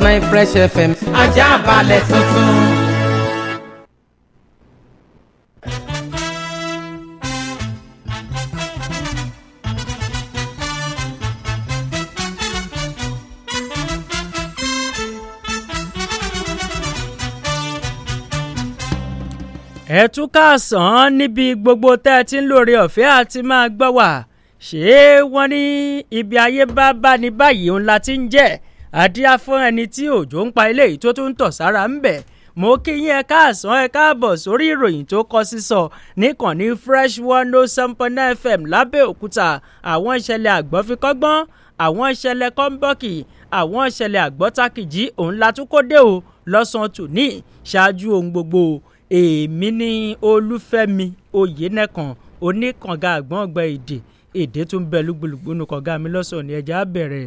105.9 Fresh FM Ajaabale tuntun. ẹ tún káàsán níbi gbogbo tẹ́ ẹ ti ń lóore ọ̀fẹ́ àti máa gbọ́ wá ṣé wọ́n ní ibi ayé bá ní báyìí òun la ti ń jẹ́ àdíá fún ẹni tí òjò ń pa ilé yìí tó tún ń tọ̀ sára ń bẹ̀. mo kí yín ẹ káàsán ẹ káàbọ̀ sórí ìròyìn tó kọ sísọ níkànnì Fresh 107.9 FM lábẹ́òkúta. àwọn ìṣẹ̀lẹ̀ àgbọ̀fikọ́gbọ́n àwọn ìṣẹ̀lẹ̀ kọ́ńbọ́ọ̀kì àwọn ìṣẹ̀lẹ̀ àgbọ́tàkìjì òun la tún kó dé o lọ́sàn-án tòní ṣáájú ohun gbogbo èmi ní Olúfẹ́mi Oyènẹ́kan oníkànga àgbọ̀ngbẹ èdè tún bẹ lúgbúlùgbú nù kànga mi lọ́sàn-án ní ẹja bẹ̀rẹ̀.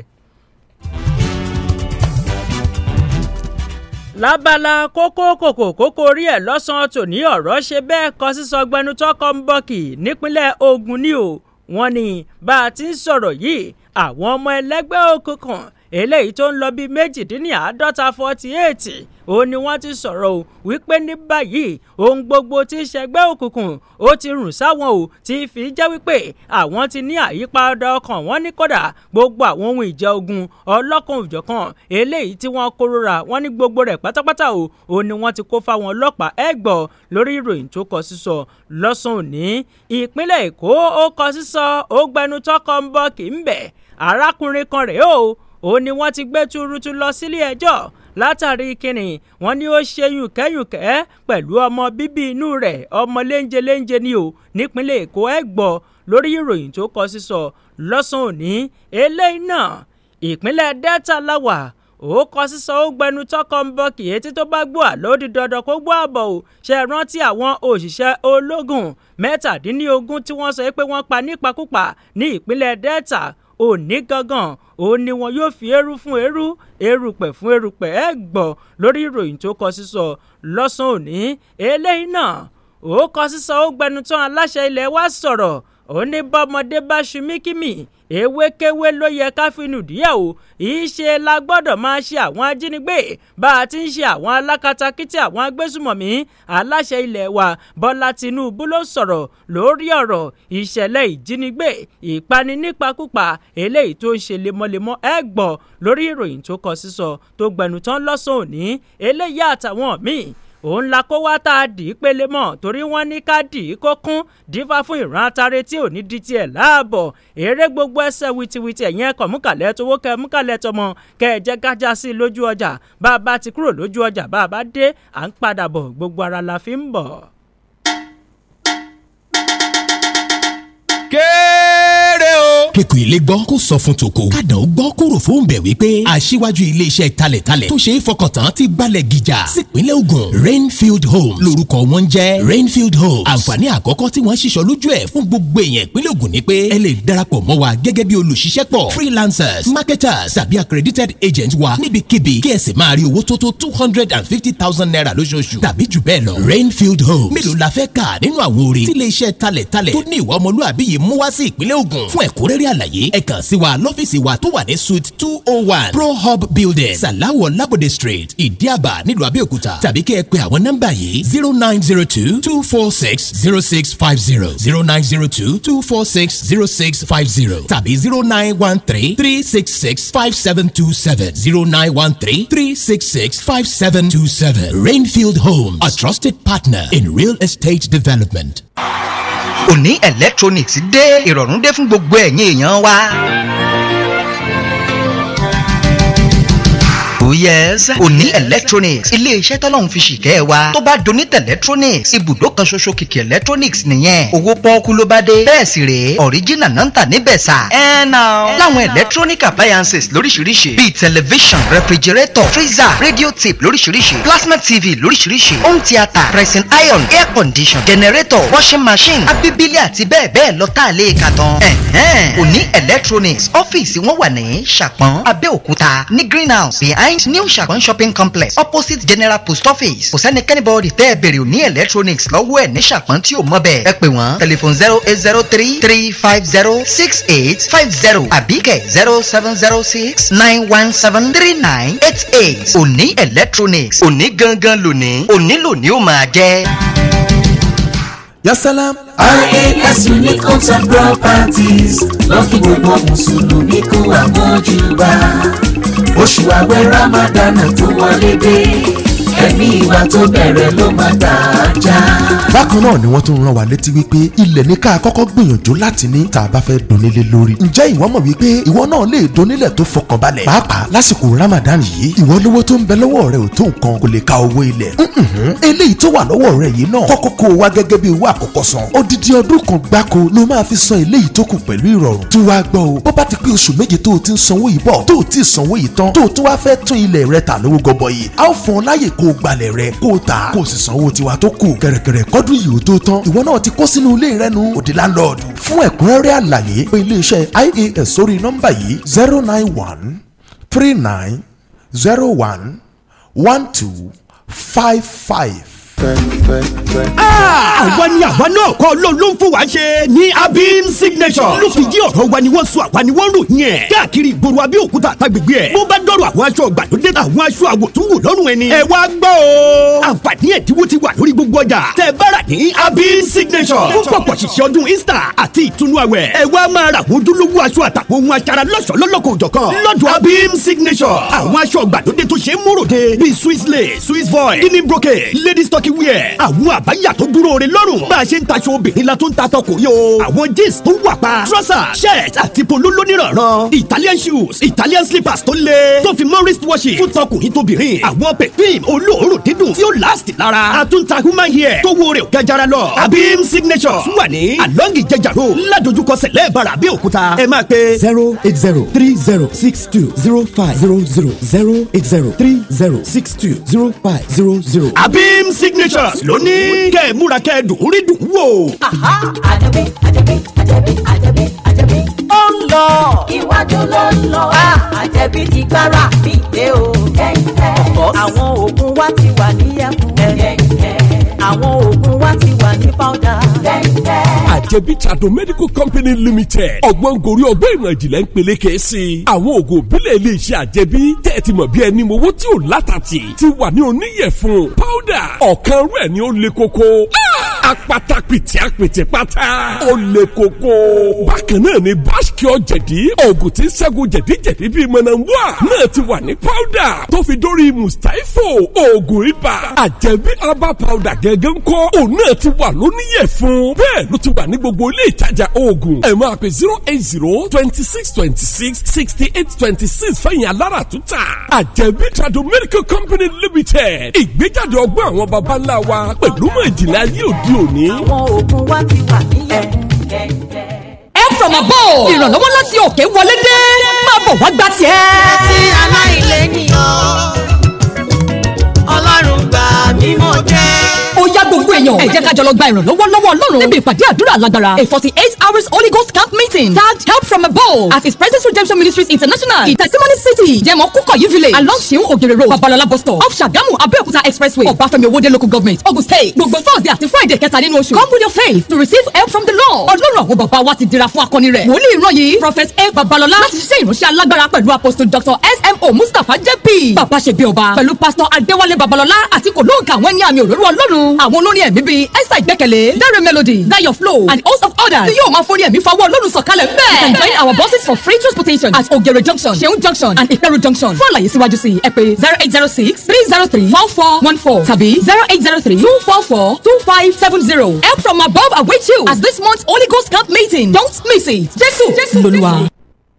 lábala kókó orí ẹ̀ lọ́sàn-án tòní ọ̀rọ̀ ṣe bẹ́ẹ̀ kọ sísọ gbẹnutọ́ kọ́ńbọ́ọ̀kì nípínlẹ̀ Ògùn ni o. wọ́n ní bá a ti ń sọ̀rọ̀ yìí àwọn ọmọ ẹlẹ́gbẹ́ òkùnkùn eléyìí tó ń lọ bíi 48 òun ni wọ́n ti sọ̀rọ̀ o wípé ní báyìí ohun gbogbo tí ṣẹgbẹ́ òkùnkùn ó ti rùn sáwọn o ti fi jẹ́ wípé àwọn ti ní àyípadà ọkàn wọn ní kódà gbogbo àwọn ohun ìjà ogun ọlọ́kan òjọ̀kan eléyìí tí wọ́n kórora wọn ní gbogbo rẹ̀ pátápátá o òun ni wọ́n ti kó fáwọn ọlọ́pàá ẹgbọ́ lórí ìròyìn tó kọ sísọ lọ́sàn-án òní. ìpínlẹ̀ Èkó ó kọ sísọ ó gbẹnu tọkọ ń bọ kì í bẹ̀ arákùnrin kan rèé o òun ni wọ́n ti gbé tuurutu lọ sílé ẹjọ́ látàrí kínní wọ́n ní ó ṣe yùnkẹ́yùnkẹ́ pẹ̀lú ọmọ bíbí inú rẹ̀ ọmọ léńjeléńje ni o nípínlẹ̀ Èkó ẹ gbọ́ lórí ìròyìn tó kọ sísọ lọ́sàn-án òní. eléyìí náà ìpínlẹ̀ Delta láwà ó kọ sísọ ó gbẹnu tọkọ ń bọ kì í etí tó bá gbọ́ àlọ́ di dandan kó gbọ́ àbọ̀ o ṣe rántí àwọn òṣìṣẹ́ ológun 17 tí wọ́n sọ pé wọ́n pa nípakúpa ní ìpínlẹ̀ Delta òní gangan òun ni wọn yóò fi eru fún eru erùpẹ̀ fún erùpẹ̀ ẹ gbọ́ lórí ìròyìn tó kọ sísọ lọ́sàn-án òní. eléyìí náà ó kọ sísọ ó gbẹnu tán aláṣẹ ilẹ̀ wa sọ̀rọ̀ ó ní bọ́mọdé bá ṣumíkímì ewékéwé ló yẹ ká finú díẹ̀ o ìṣe la gbọ́dọ̀ máa ṣe àwọn ajínigbé bá a ti ń ṣe àwọn alákatakítí àwọn agbésùmọ̀mí. aláṣẹ ilẹ̀ wa Bọ́lá Tinubu ló sọ̀rọ̀ lórí ọ̀rọ̀ ìṣẹ̀lẹ̀ ìjínigbé ìpani nípakúpa eléyìí tó ń ṣe lemọ́lemọ́ ẹ gbọ́ lórí ìròyìn tó kọ sísọ tó gbẹnu tán lọ́sàn-án òní. eléyìí àtàwọn míì òun la kó wá tá a dì í pele mọ́ torí wọ́n ní ká dì í kó kún dífá fún ìran atare tí ò ní di tiẹ̀ láàbọ̀. eré gbogbo ẹsẹ̀ wìtìwìtì ẹ̀yìn ẹ̀kọ́ múkàlẹ́ tówó kẹ́ múkàlẹ́ tọmọ kẹ́ ẹ jẹ́ gájá sí lójú ọjà bá a bá ti kúrò lójú ọjà bá a bá dé à ń padà bọ̀ gbogbo ara la fi ń bọ̀. kéré o. kíkù ilé gbọ́ kó sọ fún tòkó kádàn ó gbọ́ kó rò fún bẹ̀ wípé aṣíwájú iléeṣẹ́ talẹ̀talẹ̀ tó ṣe é fọkàntán ti gbalẹ̀ gìjà sípínlẹ̀ Ògùn Rainfield Homes lórúkọ wọn jẹ́ Rainfield Homes. àǹfààní àkọ́kọ́ tí wọ́n ṣiṣọ́ lójú ẹ̀ fún gbogbo èèyàn ìpínlẹ̀ Ògùn ni pé ẹ lè darapọ̀ mọ́ wa gẹ́gẹ́ bí olùṣiṣẹ́pọ̀ freelancers marketers tàbí accredited agents wa níbikíbi kí ẹ sì máa rí owó tó tó 250,000 naira lóṣooṣù tàbí jù bẹ́ẹ̀ lọ. Rainfield Homes mélòó la fẹ́ kà nínú àwọn oore tí iléeṣẹ́ talẹ̀talẹ̀ tó ní ìwà ọmọlúàbí yìí mú wá sí ìpínlẹ̀ Ògùn. fún ẹ̀kúnrẹ́rẹ́ àlàyé ẹ kàn sí wa lọ́fíìsì wa tó wà ní suite 201 Pro Hub Building Salawo Labode Street Ìdíàbà nílùú Abẹ́òkúta tàbí kí ẹ pe àwọn nọ́mbà yìí 0902-246-0650 0902-246-0650 tàbí 0913-366-5727 0913-366-5727. Rainfield Homes, a trusted partner in real estate development. Òní electronics dé ìrọ̀rùn dé fún gbogbo ẹ̀yin èèyàn wa. Oh yes, Òní Electronics ilé-iṣẹ́ tọ́lọ́run fi ṣìkẹ́ wa tó bá donate electronics ibùdó kan ṣoṣo kìkì electronics nìyẹn owó pọ́ọ́kú ló bá dé bẹ́ẹ̀ sì rèé original náà ń tà níbẹ̀ sà. láwọn electronic appliances lóríṣiríṣi bíi television refrigerator freezer radio tape lóríṣiríṣi plasma tv lóríṣiríṣi home theatre pressing iron air condition generator washing machine abibili àti bẹ́ẹ̀ bẹ́ẹ̀ lọ tá a lè kà tán. Òní Electronics ọ́fíìsì wọn wà ní Ṣàpọ́n Abẹ́òkúta ní greenhouse behind behind New Ṣàpọ́n shopping complex opposite General Post Office. Kò sẹ́nikẹ́ni bọ́ọ̀dì tẹ́ ẹ bèrè ní electronics lọ́wọ́ ẹ̀ ní Ṣàpọ́n tí ò mọ̀ bẹ́ẹ̀. Ẹ pè wọ́n tẹlifon 08033506050 àbíkẹ́ 0706917398. Òní electronics òní gangan lónìí òní lónìí ó máa jẹ́. Yasalam. IAS Unique Homes and Properties lọ́kì gbogbo mùsùlùmí kú àmójúbà oṣù àwẹ̀ Ramadan tó wọlé dé ẹ̀mí ìwà tó bẹ̀rẹ̀ ló máa gbà á já. Bákan náà ni wọ́n tún rán wa létí wípé ilẹ̀ ní ká kọ́kọ́ gbìyànjú láti ní tá a bá fẹ́ donílé lórí. Ǹjẹ́ ìwọ mọ̀ wípé ìwọ náà lè donílẹ̀ tó fọkànbalẹ̀? Pàápàá lásìkò Ramadan yìí ìwọ lówó tó ń bẹ lọ́wọ́ rẹ ò tó nǹkan kò lè ka owó ilẹ̀. Eléyìí tó wà lọ́wọ́ rẹ yìí náà kọ́kọ́ kó o wá gẹ́gẹ́ bí owó àkọ́kọ́ san. Odidi ọdún kan gbáko ló máa fi san eléyìí tó kù pẹ̀lú ìrọ̀rùn. Tí wàá gbọ́ o bó bá ti pé oṣù méje tó o ti ń sanwó yìí bọ̀ tó o ti sanwó yìí tán tó o tún wá fẹ́ tún ilẹ̀ rẹ tà lówó gọbọi. A ó fún ọ láyè kó o gbalẹ̀ rẹ kó o tà kó o sì sanwó tiwa tó kù. Kẹ̀rẹ̀kẹ̀rẹ̀ kọ́dún yìí ó tó tán ìwọ náà ti kó sínú ilé rẹ nu òde láńlọ́ọ̀dù. Fún ẹ̀kúnrẹ́rẹ́ àlàyé pé iléeṣẹ́ IAS sórí nọ́mbà yìí 09139011255. àwa ni àwa náà kọ́ ló ń fún wa ṣe ní Abim Signature ló fi jí ọ̀rọ̀ wa ni wọ́n sọ àwa ni wọ́n ròyìn ẹ̀ káàkiri ìgboro Abẹ́òkúta àtàgbègbè ẹ̀ bó bá dọ̀rọ̀ àwọn aṣọ ìgbàlódé àwọn aṣọ àwòtúnwò lọ́rùn ẹni ẹ wá gbọ́ o àǹfààní ẹ̀dínwó ti wà lórí gbogbo ọjà tẹ́ bá rà ní Abim Signature fún pọ̀pọ̀ ṣìṣẹ́ ọdún Easter àti ìtúnú àwẹ̀ ẹ wá máa rà wọ́n dúlówó aṣọ àtàwọn ohun aṣara lọ́ṣọ̀ọ́ lọ́lọ́kọ̀ òjọ̀kan lọ́dọ̀ Abim Signature àwọn aṣọ ìgbàlódé tó ṣe é múròde bíi Swiss lace Swiss voile guinea brocade ladies turkey wear àwọn àbáyà tó dúró re lọ́rùn bá a ṣe ń taṣọ obìnrin la tó ń ta tọkùnrin o àwọn jeans tó wà pa trouser shirt àti polo lónìrànràn Italian shoes Italian slippers tó le tó fi mọ́ wrist watches fún tọkùnrin tóbìnrin àwọn perfume olóòórùn dídùn tí ó last lára àtúntà human hair tó wo rẹ̀ ò gajara lọ Abim Signature wà ní along Ìjẹ̀jà road ládojúkọ sẹ̀lẹ̀ bàrà Abẹ́òkúta ẹ máa pe 08030620500 08030620500. Abim Signatures lónìí kẹ́ ẹ̀ múra kẹ́ ẹ̀ dùn rí dùn wò. Àjẹbí ó ń lọ iwájú ló ń lọ Àjẹbí ti gbára mi dé o. Àwọn oògùn wa ti wà ní ẹ̀kún àwọn oògùn wa ti wà ní powder. Àjẹbí Trado Medical Company Limited ọgbọ́n gorí ọgbọ́n ìmọ̀ ìjìnlẹ̀ ń peléke sí i. Àwọn oògùn òbílẹ̀ ilé iṣẹ́ Àjẹbí tẹ́ ẹ ti mọ̀ bí ẹni mowó tí ò látàtì ti wà ní oníyẹ̀fun powder ọ̀kan rẹ̀ ni ó le koko. Apata pìtì apìtì pátá ó le koko. Bákan náà ni Báṣkìọ́ jẹ̀dí oògùn tí ń ṣẹ́gun jẹ̀díjẹ̀dí bíi mọ̀nàmúà náà ti wà ní powder tó fi dórí Mustapho oògùn ibà Àjẹbí herbal powder gẹ́gẹ́ ń kọ́ òun náà ti wà lóníyẹ̀fun bẹ́ẹ̀ ló ti wà ní gbogbo ilé ìtajà oògùn ẹ máa pè 08026266826 fẹ̀yìn alára túta Àjẹbí Trado Medical Company Limited ìgbéjáde ọgbọ́n àwọn baba ńlá wa pẹ̀lú mọ̀ ìjìnlẹ̀ ayé òde òní. àwọn oògùn wa ti wà níyẹn. Help from above ìrànlọ́wọ́ láti òkè wọlé dé máa bọ̀ wá gbà tiẹ̀. tí aláìlẹ́nìyàn Ọlọ́run gbà mí mọ̀ jẹ́. Ó yá gbogbo èèyàn ẹ jẹ́ ká jọ lọ gba ìrànlọ́wọ́ lọ́wọ́ Ọlọ́run níbi ìpàdé àdúrà lágbára a 48 hours Holy Ghost camp meeting tagged help from above at His Presence Redemption Ministries International Testimony City Demo Kukoyi Village along Seun Ogere Road Babalola bus stop off Ṣàgámù Abẹ́òkúta Expressway Ọbáfẹ́mi Owódé Local Government Ogun State gbogbo Thursday àti Friday kẹta nínú oṣù come with your faith to receive help from the Lord. Ọlọ́run àwọn bàbá wa ti dira fún akọni rẹ̀ wòlíì ìran yìí Prophet A. Babalola láti ṣiṣẹ́ ìránṣẹ́ alágbára pẹ̀lú Apostle Dr. S.M.O. Mustapha J.P. Bàbá ṣe bí ọba pẹ̀lú Pastor Adéwálé Babalola àti kò lóǹkà àwọn ẹni àmì òróró Ọlọ́run àwọn olórin ẹ̀mí bíi Esther Ìgbẹ́kẹ̀lé Dare Melody Dayo Flow and host of others tí yóò máa forí ẹ̀mí fawọ́ Ọlọ́run sọ̀kalẹ̀ bẹ́ẹ̀. You can join our buses for free transportation at Ogere Junction Seun Junction and Ìpẹ̀rù Junction fún àlàyé síwájú sí ẹ pè 08063034414 tàbí 08032442570. Help from above awaits you as this month's Holy Ghost camp meeting. Don't miss it. Jésù lolúwa.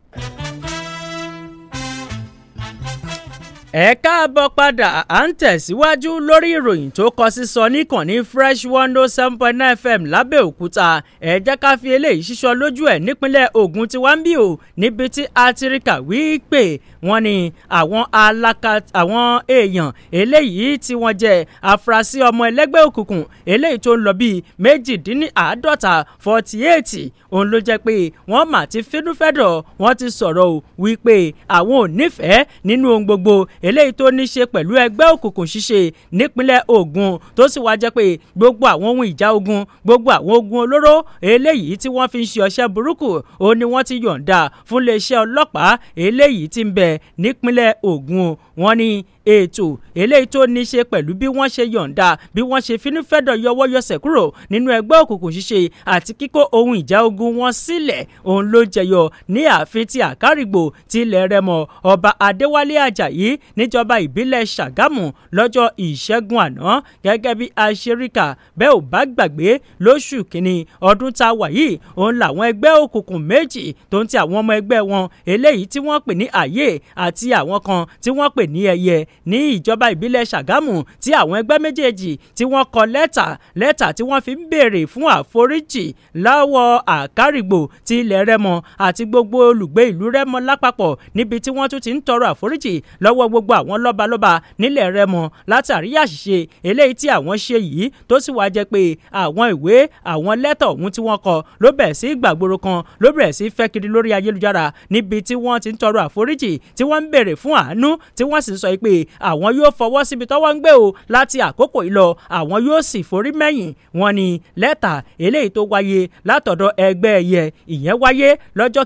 ẹ káàbọ̀ padà à ń tẹ̀síwájú lórí ìròyìn tó kọ sísọ níkànnì Fresh 107.9 FM lábẹ́òkúta ẹ jẹ́ ká fi eléyìí ṣíṣọ lójú ẹ̀ nípínlẹ̀ Ògùn tí wọ́n ń bí o níbi tí a ti rí kà wípé wọ́n ní àwọn èèyàn eléyìí tí wọ́n jẹ́ afurasí ọmọ ẹlẹ́gbẹ́ òkùnkùn eléyìí tó ń lọ bíi 52 48 òun ló jẹ́ pé wọ́n mà ti fínúfẹ́dọ̀ wọ́n ti sọ̀rọ̀ o wípé àwọn ò nífẹ̀ẹ́ nínú ohun gbogbo eléyìí tó ní ṣe pẹ̀lú ẹgbẹ́ òkùnkùn ṣíṣe nípínlẹ̀ Ògùn tó sì wá jẹ́ pé gbogbo àwọn ohun ìjà ogun gbogbo àwọn ogun olóró eléyìí tí wọ́n fi ń ṣe ọṣẹ́ burúkú ó ní wọ́n ti yọ̀ǹda fún iléeṣẹ́ ọlọ́pàá eléyìí tí ń bẹ nípínlẹ̀ Ògùn. wọ́n ní ètò eléyìí tó ní ṣe pẹ̀lú bí wọ́n ṣe yọ̀ǹda bí wọ́n ṣe finúfẹ́dọ̀ yọwọ́ yọsẹ̀ kúrò nínú ẹgbẹ́ òkùnkùn ṣíṣe àti kíkó ohun ìjà ogun wọn sílẹ̀ òun ló jẹyọ ní ààfin ti Àkárìgbò ti ilẹ̀ Rẹ́mọ ọba Adéwálé Àjàyí níjọba ìbílẹ̀ Ṣàgámù lọ́jọ́ Ìṣẹ́gun àná gẹ́gẹ́ bí aṣeríkà bẹ́ẹ̀ ò bá gbàgbé lóṣù kínní ọdún tá a wà yìí òun làwọn ẹgbẹ́ òkùnkùn méjì tó ń ti àwọn ọmọ ẹgbẹ́ wọn eléyìí tí wọ́n pè ní Àyè àti àwọn kan tí wọ́n pè ní Ẹyẹ ní ìjọba ìbílẹ̀ Ṣàgámù tí àwọn ẹgbẹ́ méjèèjì tí wọ́n kọ lẹ́tà tí wọ́n fi ń béèrè fún àforíjì lọ́wọ́ Àkárìgbò ti ilẹ̀ Rẹ́mọ àti gbogbo olùgbé ìlú Rẹ́mọ lápapọ̀ níbi tí wọ́n tún ti ń tọrọ àforíjì lọ́wọ́ gbogbo àwọn lọ́balọ́ba nílẹ̀ Rẹ́mọ látàrí àṣìṣe eléyìí tí àwọn ṣe yìí tó sì wá jẹ́ pé àwọn ìwé àwọn lẹ́tà ọ̀hún tí wọ́n kọ ló bẹ̀rẹ̀ sí gbàgbóró kan ló bẹ̀rẹ̀ sí fẹ́ kiri lórí ayélujára níbi tí wọ́n ti ń tọrọ àforíjì tí wọ́n ń béèrè fún àánú tí wọ́n sì sọ pé àwọn yóò fọwọ́ síbi tọ́wọ́ ń gbé o láti àkókò yìí lọ àwọn yóò sì forí mẹ́yìn. wọ́n ní lẹ́tà eléyìí tó wáyé látọ̀dọ̀ ẹgbẹ́ Ẹyẹ ìyẹn wáyé lọ́jọ́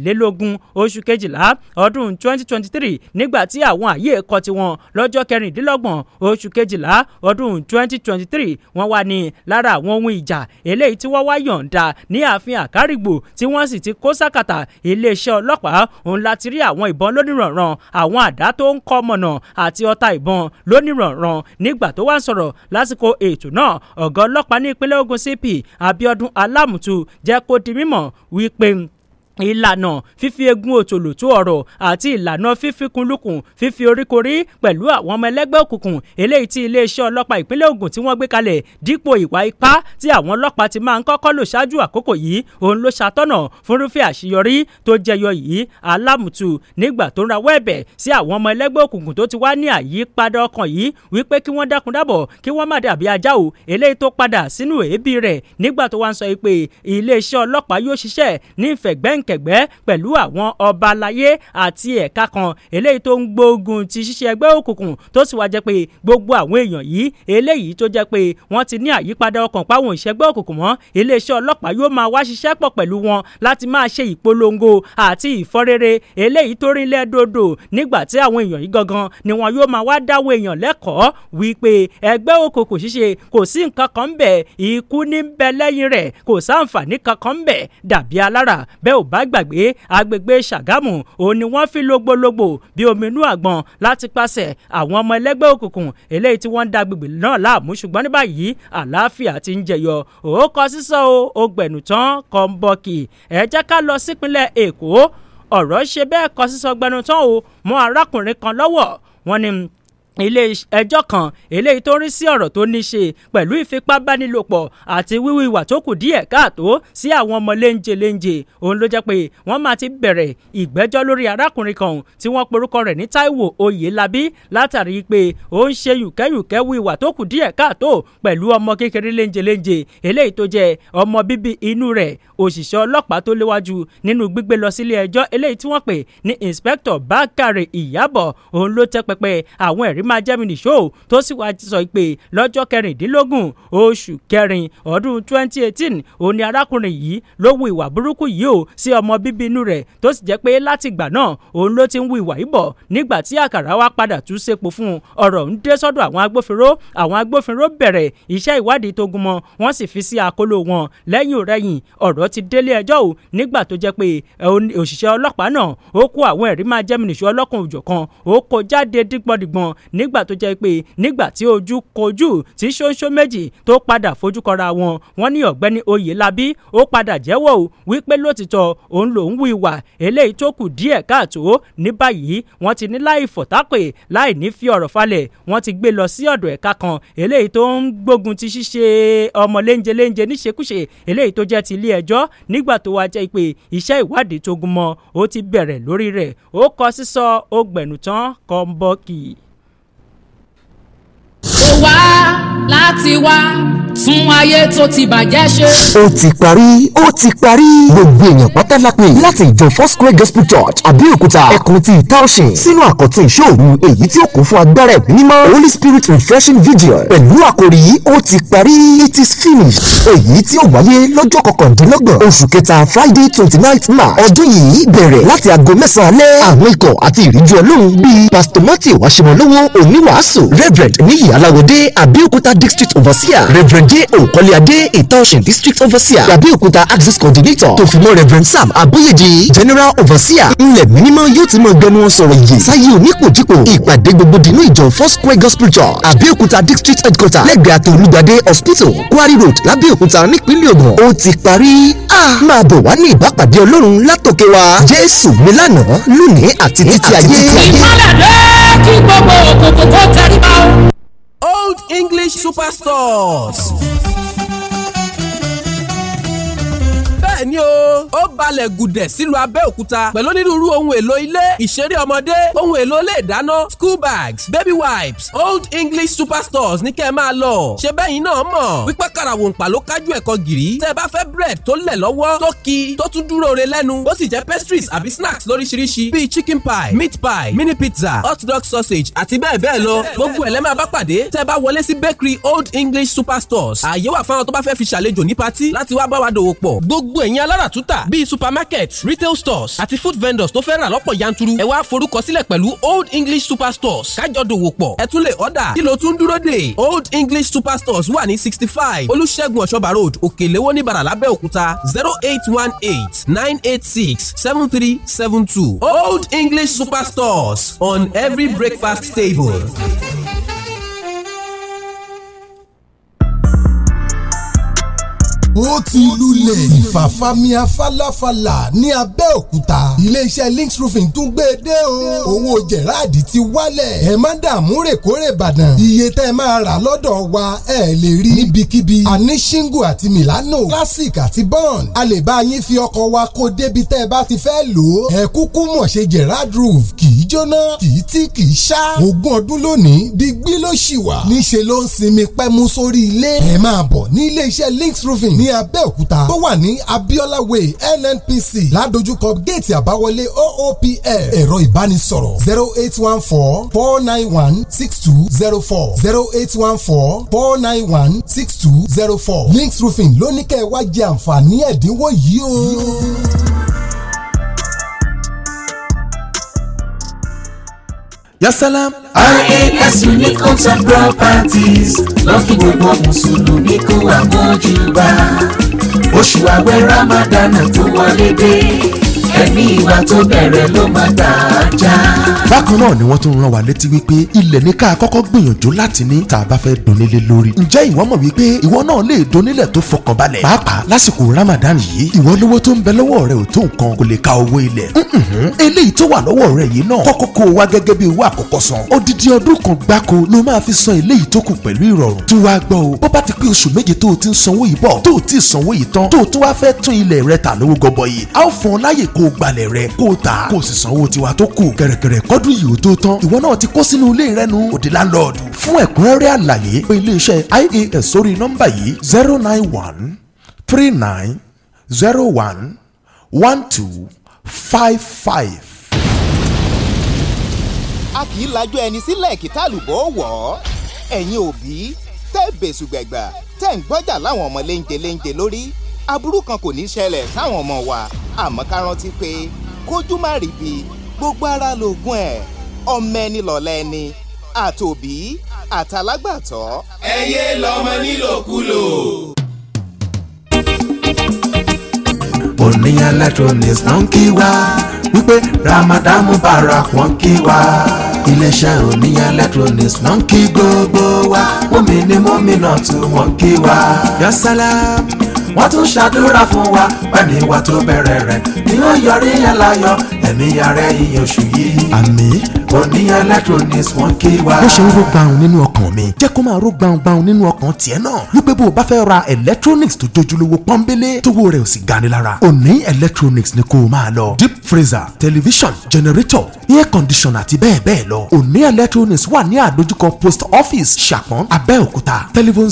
22 oṣù kejìlá ọdún 2023 nígbà tí àwọn Àyè kọ tiwọn lọ́jọ́ 26 oṣù kejìlá ọdún 2023 wọ́n wá ní lára àwọn ohun ìjà eléyìí tí wọ́n wá yọ̀ǹda ní ààfin Àkárìgbò tí wọ́n sì ti kó sákàtà iléeṣẹ́ ọlọ́pàá òun láti rí àwọn ìbọn lónìrànràn àwọn àdá tó ń kọ́ mọ̀nà àti ọta ìbọn lónìrànràn nígbà tó wá ń sọ̀rọ̀ lásìkò ètò náà ọ̀gá ọlọ́pàá ní ìpínlẹ̀ Ògùn CP Abíọ́dún Alámùtù jẹ́ kó di mímọ̀ wípé ìlànà fífi egun òtòlò tó ọ̀rọ̀ àti ìlànà fífikún lukùn fífi oríkorí pẹ̀lú àwọn ọmọ ẹlẹ́gbẹ́ òkùnkùn eléyìí tí iléeṣẹ́ ọlọ́pàá ìpínlẹ̀ Ògùn tí wọ́n gbé kalẹ̀ dípò ìwà ipá tí àwọn ọlọ́pàá ti máa ń kọ́kọ́ lò ṣáájú àkókò yìí òun ló ṣàtọ́nà fúnrúfẹ́ àṣeyọrí tó jẹyọ yìí. Alámùtù nígbà tó ń rawọ́ ẹ̀bẹ̀ sí àwọn ọmọ ẹlẹ́gbẹ́ òkùnkùn tó ti wá ní àyípadà ọkàn yìí wípé kí wọ́n dákun dábọ̀ kí wọ́n má dàbí ajá o eléyìí tó padà sínú èébì rẹ̀ nígbà tó wá ń sọ pé iléeṣẹ́ ọlọ́pàá yóò ṣiṣẹ́ ní ìfẹ̀gbẹ́ǹkẹ̀gbẹ́ pẹ̀lú àwọn ọba aláyé àti ẹ̀ka kan eléyìí tó ń gbógun ti ṣíṣe ẹgbẹ́ òkùnkùn tó sì wá jẹ́ pé gbogbo àwọn èèyàn yìí eléyìí tó jẹ́ pé wọ́n ti ní àyípadà ọkàn páwọn ìṣẹ́gbẹ́ òkùnkùn mọ́ iléeṣẹ́ ọlọ́pàá yóò máa wá ṣiṣẹ́ pọ̀ pẹ̀lú wọn láti máa ṣe ìpolongo àti ìfọ́rere eléyìí tó rí lẹ́dọ̀dọ̀ nígbà tí àwọn èèyàn yìí gangan ni wọn yóò máa wá dáwọ́ èèyàn lẹ́kọ̀ọ́ wípé ẹgbẹ́ òkùnkùn ṣíṣe kò sí nǹkan kan ń bẹ̀ ikú ní bẹ lẹ́yìn rẹ̀ kò sáǹfààní kankan ń bẹ̀ dàbí alára bẹ́ẹ̀ ò bá gbàgbé agbègbè Ṣàgámù òun ni wọ́n fi lógbólógbò bí omi inú àgbọn láti pàṣẹ àwọn ọmọ ẹlẹ́gbẹ́ òkùnkùn eléyìí tí wọ́n ń da agbègbè náà láàmú ṣùgbọ́n ní báyìí àlàáfíà ti ń jẹyọ òókọ sísọ o gbẹ̀nù tán kọ́ ń bọ̀ kì ẹ jẹ́ ká lọ sípínlẹ̀ Èkó ọ̀rọ̀ ṣe bẹ́ẹ̀ kọ sísọ gbẹ̀nù tán o mọ́ arákùnrin kan lọ́wọ́ wọn ni ilé ẹjọ́ kan eléyìí tó ń rí sí ọ̀rọ̀ tó ní ṣe pẹ̀lú ìfipábánilòpọ̀ àti wíwí ìwà tó kù díẹ̀ káàtó sí àwọn ọmọ léńjeléńje òun ló jẹ́ pé wọ́n máa ti bẹ̀rẹ̀ ìgbẹ́jọ́ lórí arákùnrin kan tí wọ́n porúkọ rẹ̀ ní Táíwò Oyèlábí látàrí pé ó ń ṣe yùkẹ́yùkẹ́ wí ìwà tó kù díẹ̀ káàtó pẹ̀lú ọmọ kékeré léńjeléńje eléyìí tó jẹ́ ọmọ bíbí inú rẹ̀ òṣìṣẹ́ ọlọ́pàá tó léwájú nínú gbígbé lọ sílé ẹjọ́ eléyìí tí wọ́n pè ní Inspector Bákàrè Ìyábọ̀ òun ló tẹ́ pẹpẹ àwọn ẹ̀rí máa jẹ́ mi nìṣó tó sì wá sọ pé lọ́jọ́ 16 oṣù kẹrin ọdún 2018 òun ni arákùnrin yìí ló wu ìwà burúkú yìí o sí ọmọ bíbí inú rẹ̀ tó sì jẹ́ pé láti ìgbà náà òun ló ti ń wu ìwà yìí bọ̀ nígbà tí àkàrà wa padà tún sépo fún ọ̀rọ̀ ń dé sọ́dọ̀ àwọn agbófinró bẹ̀rẹ̀ iṣẹ́ ìwádìí tó gúnmọ́ wọ́n sì fi sí àkóló wọn lẹ́yìn òrẹ́yìn ọ̀rọ̀ ti délé ẹjọ́ o nígbà tó jẹ́ pé òṣìṣẹ́ ọlọ́pàá náà ó kó àwọn ẹ̀rí máa jẹ́ mi nìṣó ọlọ́kan òjọ̀kan ó kó jáde dígbọ̀dìgbọ̀n nígbà tó jẹ́ pé nígbà tí ojú kojú tí ṣóńṣó méjì tó padà fojú kọra wọn wọ́n ní ọ̀gbẹ́ni Oyèlábí ó padà jẹ́wọ́ o wípé lótìtọ́ òun lòún wu ìwà eléyìí tó kù díẹ̀ káàtó ní báyìí wọ́n ti ní láì fọ̀tápè láì ní fi ọ̀rọ̀ falẹ̀ wọ́n ti gbé lọ sí ọ̀dọ̀ ẹ̀ka kan eléyìí tó ń gbógun ti ṣíṣe ọmọ léńjeléńje níṣekúṣe eléyìí tó jẹ́ ti ilé ẹjọ́ nígbà tó wá jẹ́ pé iṣẹ́ ìwádìí tó gún mọ́ ó ti bẹ̀rẹ̀ lórí rẹ̀ ó kọ sísọ ó gbẹ̀nù tán kọ́ ń bọ́ kì í. ó wá láti wá tún ayé tó ti bàjẹ́ ṣe. ó ti parí gbogbo èèyàn pátá lápè láti ìjọ Foursquare Gospel Church Abẹ́òkúta ẹkùn ti Ìtaọ̀sìn sínú àkọ́tún ìṣòro èyí tí ó kún fún agbára ẹ̀mí mímọ́ Holy Spirit Refreshing Vigil pẹ̀lú àkòrí ó ti parí it is finished èyí tí ó wáyé lọ́jọ́ kọkàndínlọ́gbọ̀n oṣù kẹta Friday 29th March ọdún yìí bẹ̀rẹ̀ láti aago 9 alẹ́ àwọn ikọ̀ àti ìríjú Ọlọ́run bíi Pastor Matthew Aṣemọlówó oníwàásù Reverend Níyì Aláwọ̀dé Abẹ́òkúta District Overseer Reverend J. Òkọ́lẹ́adé Ìtaọ̀sìn District Overseer Abẹ́òkúta Access Coordinator tó fi mọ́ Reverend Sam Abóyèjì General Overseer ńlẹ̀ mímọ́ yóò ti mọ̀ gbẹnu wọn sọ̀rọ̀ yìí sáyé onípòjípò ìpàdé gbogbo dínú ìjọ Foursquare Gospel Church Abẹ́òkúta District Headquarter lẹ́gbẹ̀ẹ́ àti Olúgbadé Hospital Quarry Road lábẹ́òkúta nípínlẹ̀ Ògùn ó ti parí máa bọ̀ wá ní ìbápàdé Ọlọ́run látòkè wa Jésù mi lánàá lónìí àti títí ayé. ìmọ̀lẹ̀ dé kí gbogbo òkùnkùn kó tẹríba o. Old English Superstores. Bẹ́ẹ̀ni o, ó balẹ̀ gùdẹ̀ sílùú Abẹ́òkúta pẹ̀lú onírúurú ohun èlò ilé, ìṣeré ọmọdé, ohun èlò ilé ìdáná, school bags, baby wipes, Old English Superstores ní kẹ́ ẹ máa lọ. Ṣé bẹ́yìn náà mọ̀ wípé kàràwọ̀npá ló kájú ẹ̀kọ́ gìrì? Tẹ́ ẹ bá fẹ́ bread tó lẹ̀ lọ́wọ́, tó ki, tó tún dúró re lẹ́nu, ó sì jẹ́ pastries àbí snacks lóríṣiríṣi bíi chicken pie, meat pie, mini pizza, hot dog sausage àti bẹ́ẹ̀ bẹ́ẹ̀ lọ. Gbogbo ẹ̀ lẹ́ máa bá pàdé tẹ́ ẹ bá wọlé sí bakery Old English Superstores. Ààyè wà fáwọn tó bá fẹ́ fi ṣàlejò ní patí láti wá bá wa dòwò pọ̀. Gbogbo ẹ̀yin aláràtúntà bíi supermarket, retail stores àti food vendors tó fẹ́ rà lọ́pọ̀ yanturu. Ẹ wá forúkọ sílẹ̀ pẹ̀lú Old English Superstores kájọ dòwò pọ̀. Ẹ tún lè ọ̀dà kí ló tún dúró dè. Old English Superstores wà ní 65 Olúṣẹ́gun Ọ̀ṣọ́bà Road Òkèléwó níbàrà lábẹ́òkúta 0818-986-7372. Old English Superstores on every breakfast table. ó ti lulẹ̀ ìfàfàmìà falafala ní Abẹ́òkúta iléeṣẹ́ Links Roofing tún gbé e dé o owó Gerard ti wálẹ̀ ẹ má dààmú rèkórè Ìbàdàn iye tẹ́ ẹ máa rà lọ́dọ̀ wa ẹ lè rí níbikíbi àní shingle àti Milano classic àti bond a lè bá yín fi ọkọ̀ wa kó débi tẹ́ ẹ bá ti fẹ́ lò ó ẹ kúkú mọ̀ ṣe Gerard roof kì í jóná kì í tí kì í ṣá 20 ọdún lónìí digbí ló ṣì wà níṣẹ́ ló ń sinmi pẹ́mú sórí ilé ẹ máa bọ̀ ní iléeṣẹ́ Links Roofing ní Abẹ́òkúta tó wà ní Abiola Way NNPC ládojúkọ géètì àbáwọlé OOPL ẹ̀rọ ìbánisọ̀rọ̀ 0814-491-6204 0814-491-6204 Links Roofing ló ní kẹ́ ẹ wá jẹ àǹfààní ẹ̀dínwó yìí o. Yasalam. RAS Unique Homes and Properties lọ́kì gbogbo mùsùlùmí kó àmójúbà oṣù àwẹ̀ Ramadan tó wọlé dé ẹ̀mí ìwà tó bẹ̀rẹ̀ ló máa gbà á já. bákan náà ni wọ́n tún rán wa létí wípé ilẹ̀ ní ká kọ́kọ́ gbìyànjú láti ní tá a bá fẹ́ donílé lórí. ǹjẹ́ ìwọ mọ̀ wípé ìwọ náà lè donílẹ̀ tó fọkànbalẹ̀ pàápàá lásìkò Ramadan yìí ìwọ lówó tó ń bẹ lọ́wọ́ rẹ ò tó nǹkan kò lè ka owó ilẹ̀. eléyìí tó wà lọ́wọ́ rẹ yìí náà kọ́kọ́ kó o wá gẹ́gẹ́ bí owó àkọ́kọ́ san. odidi ọdún kan gbáko ló máa fi san eléyìí tó kù pẹ̀lú ìrọ̀rùn. tí wàá gbọ́ o bó bá ti pé oṣù méje tó o ti ń sanwó yìí bọ̀ tó o ti sanwó yìí tán tó o tún wá fẹ́ tún ilẹ̀ rẹ tà lówó gọbọi a ó fún ọ láyè kó o gbalẹ̀ rẹ kó o tà kó o sì sanwó tiwa tó kù kẹ̀rẹ̀kẹ̀rẹ̀ kọ́dún yìí ó tó tán ìwọ náà ti kó sínú ilé rẹ nu òde láńlọ́ọ̀dù. fún ẹ̀kúnrẹ́rẹ́ àlàyé pé iléeṣẹ́ IAS sórí nọ́mbà yìí 09139011255. a kì í lajú ẹni sílẹ̀ kí tálùbọ̀ wọ̀ ọ́ ẹ̀yin òbí tẹ́ bẹ̀sù gbẹ̀gbà tẹ́ ń gbọ́jà láwọn ọmọ léńjẹ lórí aburú kan kò ní ṣẹlẹ̀ sáwọn ọmọ wa àmọ́ ká rántí pé kójú má rí bi gbogbo ara lóògùn ẹ̀ ọmọ ẹni lọ̀lẹ́ ẹni àtòbí àtàlágbàtọ́. ẹ yé lọ́mọ nílòkulò. Òní electronics náà ń kí wa wípé Ramadan Mubarak wọ́n kí wa. Iléeṣẹ́ Òní electronics náà ń kí gbogbo wa. Mùmínì mùmínà tún wọ́n kí wa. Yasalam. Wọ́n tún ṣàdúrà fún wa pẹ̀lú ìwà tó bẹ̀rẹ̀ rẹ̀ ni ó yọrí ẹ̀ láyọ̀ ẹ̀mí ara ẹ̀yìn oṣù yìí. àmín. Òní electronics wọ́n kí wa. bó ṣe ń ró gbàùn nínú ọkàn mi jẹ́ kó máa ró gbàùn nínú ọkàn tiẹ̀ náà wípé bó o bá fẹ́ ra electronics tó jójúlówó pọ́nbélé tówó rẹ̀ ò sì gani lára Òní electronics ni kó o máa lọ deep freezer television generator air conditioner àti bẹ́ẹ̀ bẹ́ẹ̀ lọ Òní electronics wà ní àdójúkọ post office Ṣàpọ́n Abẹ́òkúta telephone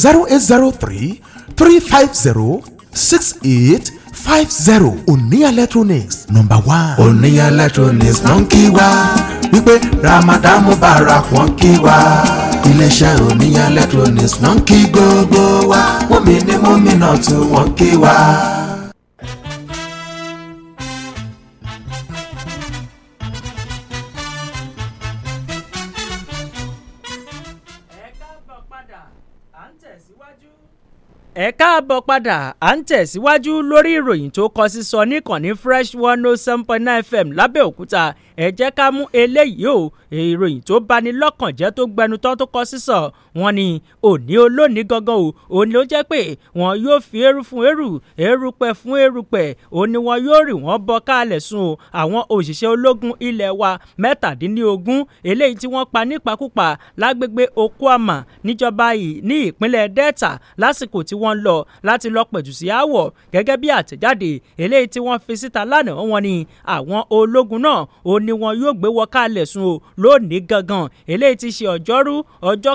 0803-350-6850 Òní electronics number 1. Òní electronics ló ń kí wa wípé Ramadan Mubarak wọ́n kí wa. Iléeṣẹ́ Òní electronics ló ń kí gbogbo wa. Mùmínì mùmínátù wọ́n kí wa. ẹ káàbọ̀ padà à ń tẹ̀síwájú lórí ìròyìn tó kọ sísọ níkànnì Fresh 107.9 FM lábẹ́òkúta ẹ jẹ́ ká mú eléyìí o ìròyìn tó bani lọ́kàn jẹ́ tó gbẹnutọ́ tó kọ sísọ wọn ni òní olónìí gangan o òní ló jẹ́ pé wọn yóò fi eru fún eru erùpẹ̀ fún erùpẹ̀ òní wọn yóò rì wọ́n bọ́ káàlẹ̀ sùn o àwọn òṣìṣẹ́ ológun ilẹ̀ wa 17 eléyìí tí wọ́n pa nípakúpa lágbègbè Okuama níjọba yìí ní ìpínlẹ̀ Delta lásìkò tí wọ́n lọ láti lọ pẹ̀tù sí aáwọ̀ gẹ́gẹ́ bí àtẹ̀jáde eléyìí tí wọ́n fi síta lánàá wọn ni àwọn ológun náà ó ní wọn yóò gbé wọ káàlẹ̀ sùn o lónìí gangan eléyìí ti ṣe ọjọ́rú ọjọ́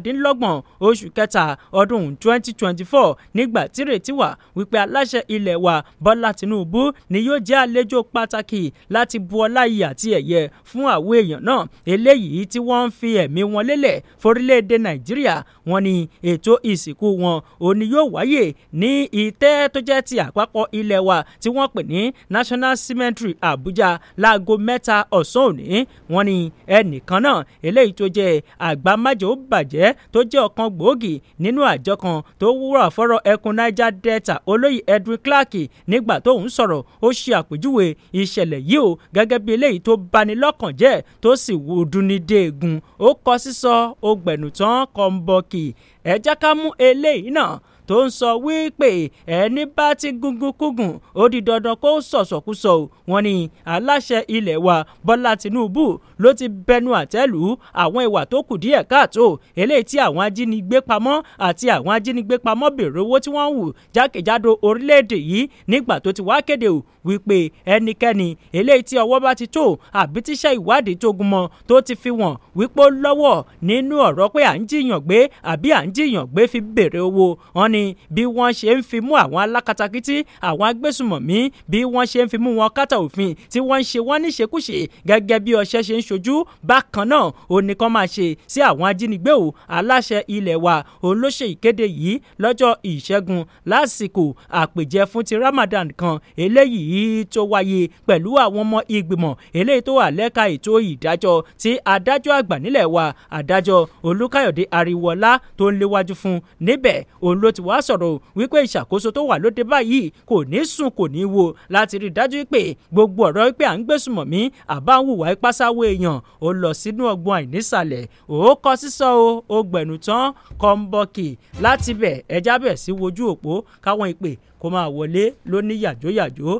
17 oṣù kẹta ọdún 2024 nígbà tí ìrètí wà wípé aláṣẹ ilẹ̀ wa Bọ́lá Tinubu ni yóò jẹ́ àlejò pàtàkì láti bu ọlá iyì àti ẹ̀yẹ fún àwọn èèyàn náà eléyìí tí wọ́n ń fi ẹ̀mí wọn lélẹ̀ forílẹ̀-èdè Nàìjíríà wọn ni ètò ìsìnkú wọn ó ní yóò wáyé ní ìtẹ́ tó jẹ́ ti àpapọ̀ ilẹ̀ wa tí wọ́n pè ní National Cemetery Abuja láago 3 ọ̀sán òní wọ́n ní ẹnìkan náà eléyìí tó jẹ́ àgbà májò bàjẹ́ tó jẹ́ ọ̀kan gbòógì nínú àjọ kan tó wúrọ̀ fọ́rọ̀ ẹkùn Niger Delta olóyè Edwin Clark nígbà tó ń sọ̀rọ̀ ó ṣe àpèjúwe ìṣẹ̀lẹ̀ yìí o gẹ́gẹ́ bí eléyìí tó bani lọ́kàn jẹ́ tó sì wùdú ní déegun ó kọ sísọ ó gbẹ̀nùtán kọ́ńbọ́ọ̀kì ẹ jẹ́ ká mú eléyìí náà tó ń sọ wípé ẹni bá ti gungun kúgùn ó di dandan kó sọ̀sọ̀kúsọ wọn ni aláṣẹ ilẹ̀ wa Bọ́lá Tinubu ló ti bẹnu àtẹ́lù àwọn ìwà tó kù díẹ̀ káàtó eléyìí tí àwọn ajínigbé pamọ́ àti àwọn ajínigbé pamọ́ bèrè owó tí wọ́n ń hù jákèjádò orílẹ̀-èdè yìí nígbà tó ti wá kéde ò wípé ẹnikẹ́ni eléyìí tí ọwọ́ bá ti tó àbí tíṣẹ́ ìwádìí tó gún mọ́ tó ti fi wọ́n wípé ó lọ́wọ́ nínú ọ̀rọ̀ pé à ń jiyàn gbé àbí à ń jiyàn gbé fi bèrè owó wọn ni bí wọ́n ṣe ń fi mú àwọn alákatakítí àwọn agbésùmọ̀mí bí wọ́n ṣe ń fi mú wọn kátà òfin tí wọ́n ń ṣe wọ́n níṣekúṣe gẹ́gẹ́ bí ọṣẹ́ ṣe ń ṣojú bákan náà ó ní kán máa ṣe sí àwọn ajínigbé o aláṣẹ ilẹ̀ wa òun ló ṣe ìkéde yìí lọ́jọ́ ìṣẹ́gun lásìkò àpèjẹ fún ti Ramadan kan eléyìí tó wáyé pẹ̀lú àwọn ọmọ ìgbìmọ̀ eléyìí tó wà lẹ́ka ètò ìdájọ́ tí adájọ́ àgbà nílẹ̀ wa adájọ́ Olúkáyọ̀dé Aríwọlá tó ń léwájú fún níbẹ̀ òun ló ti wá sọ̀rọ̀ wípé ìṣàkóso tó wà lóde báyìí kò ní sùn kò ní wo láti rí dájú pé gbogbo ọ̀rọ̀ wípé à ń gbésùmọ̀mí àbá ń hùwà ipá sáwọ́ èèyàn ó lọ sínú ọgbọ́n àìnísàlẹ̀ ó kọ sísọ ó gbẹ̀nù tán kọ́ńbọ́ọ̀kì láti bẹ̀ ẹja bẹ̀ sí wojú òpó káwọn ìpè kó máa wọlé lóní yàjóyàjó.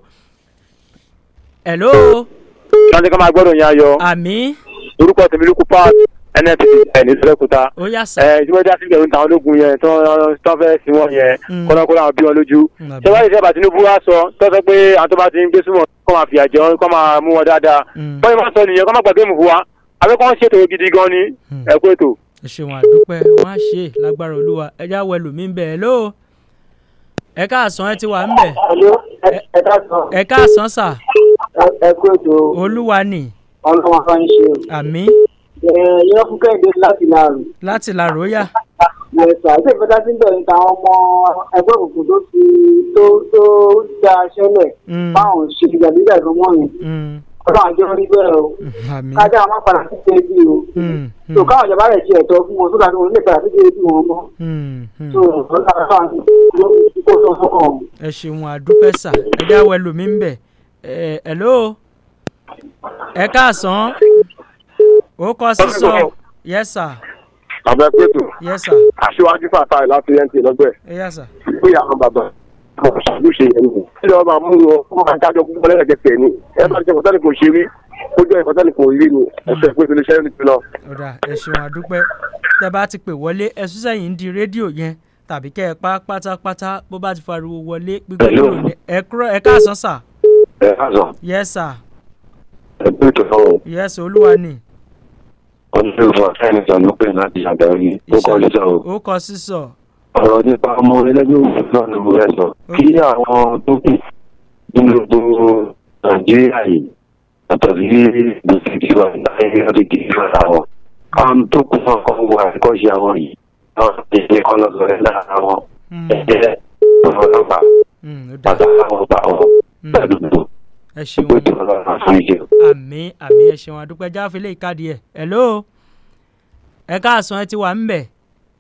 hello. kí wọ́n ti ká máa gbọ́dọ̀ yan ayọ̀. àmín. orúkọ tèmi ló kú pa nft ní sẹ́lẹ̀kúta. ó yà sá. ìjọba ìdá sí ìgbẹ̀rún táwọn ológun yẹn tó fẹ́ sí wọn yẹn kọ́nàkọ́nà àwọn bí wọn lójú. ṣé wàá ṣe Tinubu wá sọ tó sọ pé àwọn tó bá ti ń gbé súnmọ́ kọ́ máa fìyà jẹ wọn kọ́ máa mú wọn dáadáa. wọ́n yìí máa sọ nìyẹn kọ́ máa gbàgbé mú fún wa àbẹ́ kọ́ ń ṣètò gidi gan ni ẹ kú ètò. ẹ ṣeun àdúpẹ́ wọn á ṣe lágbára Olúwa ẹja wẹlú mi ń bẹ̀ ẹ́ lóò ẹ káàsán ẹ ti wà ń bẹ̀. ẹ káàsán sà. ẹ kú ètò. Olúwa ni. ọlọ́wọ́n fún yín ṣe o. àmín. yẹ́n fún Kẹ́hìndé láti Láàrú. láti Láàrú ó yá. yẹ̀sà ṣé ìfẹ́ta tí ń bẹ̀rẹ̀ níta àwọn ọmọ ẹgbẹ́ òkùnkùn tó fi tó dá aṣẹ́ lẹ̀ báwọn ṣe ìgbàlódé ẹ̀gbọ́n mọ́ yẹn. ọlọ́run àjọ rí bẹ́ẹ̀ o. kájà wọn padà sí ṣe bí o. tó káwọn ìjọba rẹ̀ ṣe ẹ̀tọ́ fún wọn tó dájú wọn lè padà sí ṣe bí wọn mọ́. tó ẹ ṣeun àdúpẹ́ sà ẹ dáwọ́ ẹlòmí ń bẹ̀ hello ẹ káàsán ó kọ sísọ yes sir. àbẹ pẹ̀tù yes sir. aṣíwájú fàtàì láti nt lọ́gbẹ̀. yes sir. pé àwọn bàbá ló ṣe yẹn ni kí ló máa mú wọn kó máa dájọ́ fún ọlẹ́rẹ̀ kẹfẹ́ ni ẹ bá ṣe kọ́tà ní kò ṣe rí ó jẹ́ ìkọ́tà ní kò rí ni ẹ̀ṣẹ̀ pé ìpínlẹ̀ ṣẹ́yìn nìkan lọ. ọ̀dà ẹ ṣeun àdúpẹ́ tẹ́ bá ti pè wọlé ẹ sún sẹ́yìn ń di rédíò yẹn tàbí kẹ́ ẹ pa pátápátá bó bá ti fariwo wọlé gbígbé kúrò ní ẹ káàsán sà. ẹ káàsán. yes sir. ẹ bí ètò ọ̀rọ̀. yes olúwa ni. ọdún ìfọ̀ sẹ́nitọ̀ ló pè láti àdáyé ó kọ́ sísọ o. ó kọ́ sísọ. ọ̀rọ̀ nípa ọmọ ẹlẹ́gbẹ́ òkùnkùn náà ló rẹ̀ sọ kí àwọn tó kù nínú gbogbo nàìjíríà yìí àtọ̀ sí gbèsè ìwà láyé ọdún ìwà àwọn àwọn tó kù náà kọ́ wọ àìkọ́ṣe àwọn yìí àwọn ìṣe kan lọ sọ̀rọ̀ lára wọn ẹ̀jẹ̀ ọlọ́pàá pàtàkì àwọn ọba wọn pẹ̀lú gbogbo ìgbésẹ̀ ọlọ́run àfúnjẹ. àmì ẹ ṣeun àdúpẹ́ jáfẹ́lẹ́ ìkádìí ẹ̀ hello ẹ káàsán ẹ ti wà ń bẹ̀.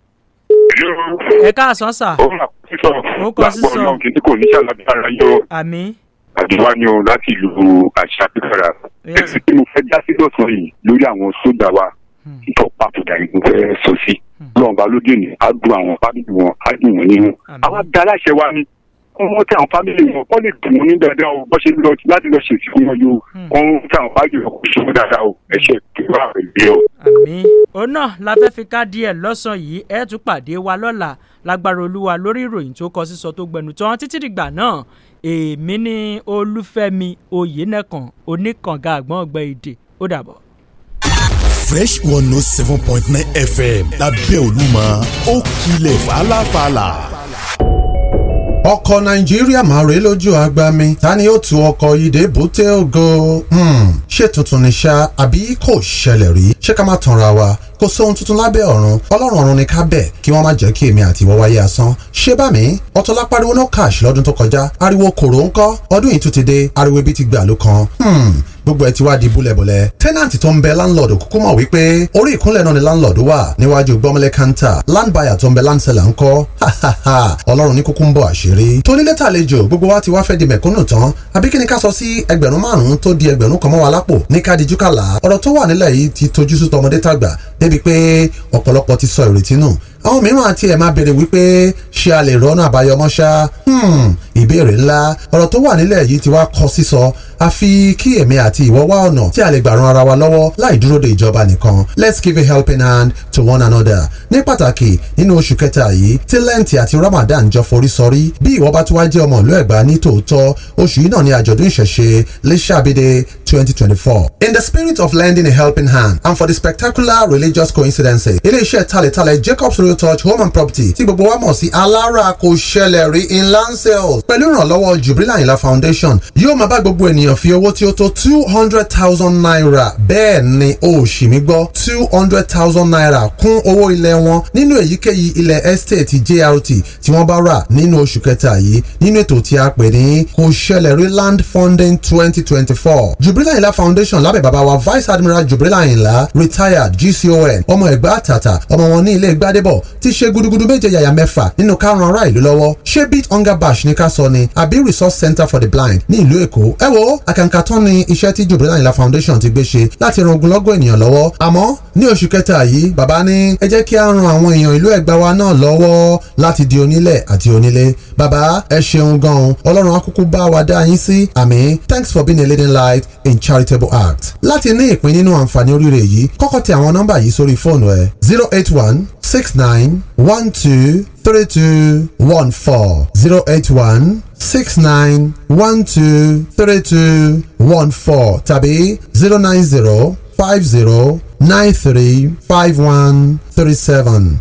ẹ káàsán sà. ó kọ sísọ. gbàgbọ́ náà kí n kò ní ṣàlàyé yóò. àmì. àdúrà ni o láti ìlú àṣà pípẹ́ra. ẹ̀sìn tí mo fẹ́ já sí lọ́sàn-án yìí lórí àwọn sójà wa tó papòdà yìí mo fẹ́ sọ sí. lọ́wọ́n bá lójú ni á dùn àwọn fámìlì wọn á dùn wọn nínú. àwọn adaláṣẹ wa ni wọ́n tẹ àwọn fámìlì wọn kọ́ lè dùn wọn ní dáadáa o bọ́ ṣe lọ láti lọ ṣèṣì fún wọn yóò wọ́n tẹ àwọn fámìlì wọn kò ṣe wọn dáadáa o ẹ̀ṣẹ̀ kíkọ́ àwọn ìgbé o. àmì òun náà la fẹ́ fi ká díẹ̀ lọ́sàn-án yìí ẹ̀ tún pàdé wa lọ́la lágbára olúwa lórí ìròyìn tó kọ sísọ tó gbẹnu tán títí dìgbà náà èmi ní olúfẹ́mi oyènẹ́kan oníkànga àgbọ̀n ọgbẹ́ èdè ó dàbọ̀. Fresh 107.9 FM lábẹ́ Olúmọ ó kilẹ̀ fàlàfàlà. ọkọ̀ nàìjíríà máa rèé lójú agbami ta ni ó tu ọkọ̀ yìí dé bùtẹ́ ògo ṣé tuntun ni ṣá àbí kò ṣẹlẹ̀ rí ṣé ká má tanra wa kò sóhun tuntun lábẹ́ ọ̀run ọlọ́run ọ̀run ni ká bẹ̀ kí wọ́n má jẹ́ kí èmi àti ìwọ wáyé asán ṣé bá mi ọ̀tọ̀lá pariwo no cash lọ́dún tó kọjá ariwo kòrò ńkọ́ ọdún yìí tún ti dé ariwo ibi ti gbà ló kan gbogbo ẹ ti wá di búlẹ̀búlẹ̀ tẹ́nàntì tó ń bẹ láńlọ́ọ̀dù kúkú mọ̀ wípé orí ìkúnlẹ̀ náà ni láńlọ́ọ̀dù wà níwájú gbọ́mọlẹ̀ kántà láńbàyà tó ń bẹ láńsẹ̀là ń kọ́ ọlọ́run ní kúkú ń bọ̀ àṣírí tónílé tàlejò gbogbo wa ti wá fẹ́ di mẹ̀kúnnù tán àbí kí ni ká sọ sí 5,000 tó di 1,000 kan mọ́ wa lápò ní ká di júkàlà ọ̀rọ̀ tó wà nílẹ̀ yìí ti tojú sú tọmọdé tàgbà débi pé ọ̀pọ̀lọpọ̀ ti sọ ìrètí nù àwọn mìíràn àti ẹ̀ máa béèrè wípé ṣé a lè rọ́nà àbáyọmọ́ ṣá ìbéèrè ńlá ọ̀rọ̀ tó wà nílẹ̀ yìí ti wá kọ sísọ àfi kí èmi àti ìwọ wá ọ̀nà tí a lè gbà ran ara wa lọ́wọ́ láì dúró de ìjọba nìkan let's give a helping hand to one another ní pàtàkì nínú oṣù kẹta yìí tí lẹ́ǹtì àti Ramadan jọ forí sọrí bí ìwọ bá tún wá jẹ́ ọmọ ìlú Ẹ̀gbá ní tòótọ́ oṣù yìí náà ni àjọ̀dún ìṣẹ̀ṣe Lísàbídé 2024 in the spirit of lending a helping hand and for the spectacular religious coincidences ilé-iṣẹ́ talẹ̀talẹ̀ Jacob's Royal Touch Home and Property tí gbogbo wa mọ̀ sí alára kò ṣẹlẹ̀ rí in land sales pẹ̀lú ìrànlọ́wọ́ Jubril Ayinla Foundation yóò máa bá gbogbo ènìyàn fi owó tí ó tó 200,000 naira bẹ́ẹ̀ ni ó ṣì mí gbọ́ 200,000 naira kún owó ilẹ̀ wọn nínú èyíkéyìí ilẹ̀ estate JRT tí wọ́n bá rà nínú oṣù kẹta yìí nínú ètò tí a pè ní kò ṣẹlẹ̀ rí land funding 2024 Jubril Ayinla Foundation lábẹ́ bàbá wa Vice Admiral Jubril Ayinla retired GCON ọmọ Ẹ̀gbá àtàtà ọmọ wọn ní ilé Gbádébọ̀ ti ṣe gudugudu méje yàyà mẹ́fà nínú karùn-ún ará ìlú lọ́wọ́ ṣé beat hunger bash ní ká sọ ni àbí resource center for the blind ní ìlú Èkó ẹ wo àkàǹkàtán ni iṣẹ́ tí Jubril Ayinla Foundation ti gbé ṣe láti ran ogunlọ́gọ̀ ènìyàn lọ́wọ́ àmọ́ ní oṣù kẹta yìí bàbá ní ẹ jẹ́ kí a ran àwọn èèyàn ìlú Ẹ̀gbá wa náà lọ́wọ́ láti di onílẹ̀ àti onílé bàbá ẹ ṣeun gan-an Ọlọ́run akúkú bá wa dá yín sí àmín thanks for being a leading light in charitable act láti ní ìpín nínú àǹfààní oríire yìí kọ́kọ́ tẹ àwọn nọ́mbà yìí sórí fóònù ẹ 08169123214 tàbí 09050935137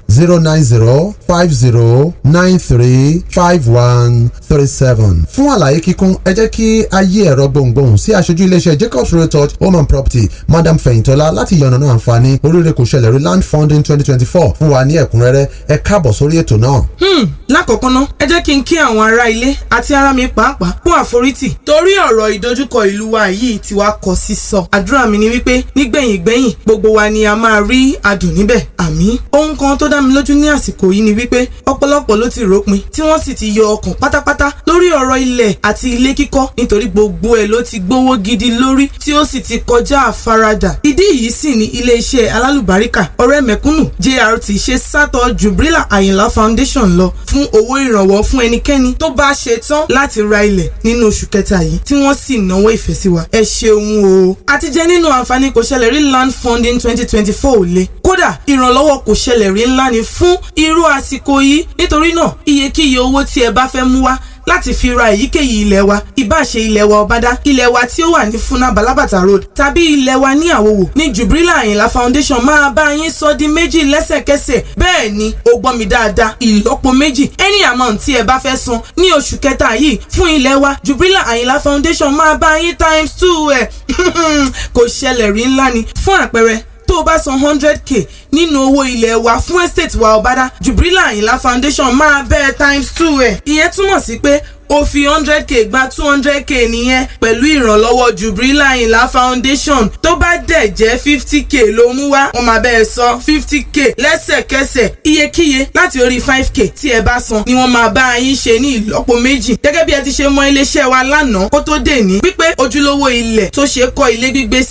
09050935137 fún àlàyé kíkún ẹ jẹ́ kí a yí ẹ̀rọ gbohùngbohùn sí aṣojú iléeṣẹ́ Jacob's Royal Touch Home and Property Madam Fẹ̀yìntọ́lá láti yànnàná àǹfààní oríire kò ṣẹlẹ̀ rí land funding 2024 fún wa ní ẹ̀kúnrẹ́rẹ́ ẹ káàbọ̀ sórí ètò náà. lákọ̀ọ́kọ́ ná ẹ jẹ́ kí n kí àwọn ará ilé àti ará mi pàápàá fún àforítì torí ọ̀rọ̀ ìdojúkọ ìlú wa yìí ti wá kọ sísọ àdúrà mi ni wípé nígbẹ̀yìn gbogbo wa ni a máa rí adùn níbẹ̀ àmín ohun kan tó dá mi mi lójú ní àsìkò yìí ni wípé ọ̀pọ̀lọpọ̀ ló ti ròpin tí wọ́n sì ti yọ ọkàn pátápátá lórí ọ̀rọ̀ ilẹ̀ àti ilé kíkọ́ nítorí gbogbo ẹ̀ ló ti gbówó gidi lórí tí ó sì ti kọjá àfaradà. ìdí yìí sì ni iléeṣẹ́ alálùbáríkà ọ̀rẹ́ mẹ̀kúnnù JRT ṣe sátọ̀ Jubrila Ayinla Foundation lọ fún owó ìrànwọ́ fún ẹnikẹ́ni tó bá ṣe tán láti ra ilẹ̀ nínú oṣù kẹta yìí tí wọ́n sì náwó ìfẹ́ sí wa. ẹ ṣeun o. àtijẹ́ nínú àǹfààní kò ṣẹlẹ̀ rí land funding 2024 ò le. kódà ìrànlọ́wọ́ kò ṣẹlẹ̀ rí ńlá ni fún irú àsìkò yìí. nítorí náà iyekíye owó tí ẹ bá fẹ́ mú wá láti fi ra èyíkéyìí ilẹ̀ wa ìbáṣe ilẹ̀ wa Ọbádá, ilẹ̀ wa tí ó wà ní Funa Balabata Road tàbí ilẹ̀ wa ní Àwòwò ní Jubrila Ayinla Foundation máa bá yín sọ di méjì lẹ́sẹ̀kẹsẹ̀. bẹ́ẹ̀ ni o gbọ́ mi dáadáa, ìlọ́po méjì any amount tí ẹ bá fẹ́ san ní oṣù kẹta yìí fún ilẹ̀ wa Jubrila Ayinla Foundation máa bá yín times 2 ẹ̀ kò ṣẹlẹ̀ rí ńlá ni. fún àpẹẹrẹ tó o bá san 100k nínú owó ilẹ̀ wa fún estate wa Ọbádá, Jubrila Ayinla Foundation máa bẹ́ẹ̀ times 2 ẹ̀. ìyẹn túmọ̀ sí pé ó fi 100k gba 200k nìyẹn pẹ̀lú ìrànlọ́wọ́ Jubrila Ayinla Foundation. tó bá dẹ̀ jẹ́ 50k ló mú wá wọ́n máa bẹ́ẹ̀ san 50k lẹ́sẹ̀kẹsẹ̀. iyekíye láti orí 5k tí ẹ bá san ni wọ́n máa bá yín ṣe ní ìlọ́po méjì. gẹ́gẹ́ bí ẹ ti ṣe mọ iléeṣẹ́ wa lánàá kó tó dé ní wípé ojúlówó ilẹ̀ tó ṣe kọ́ ilé gbígbé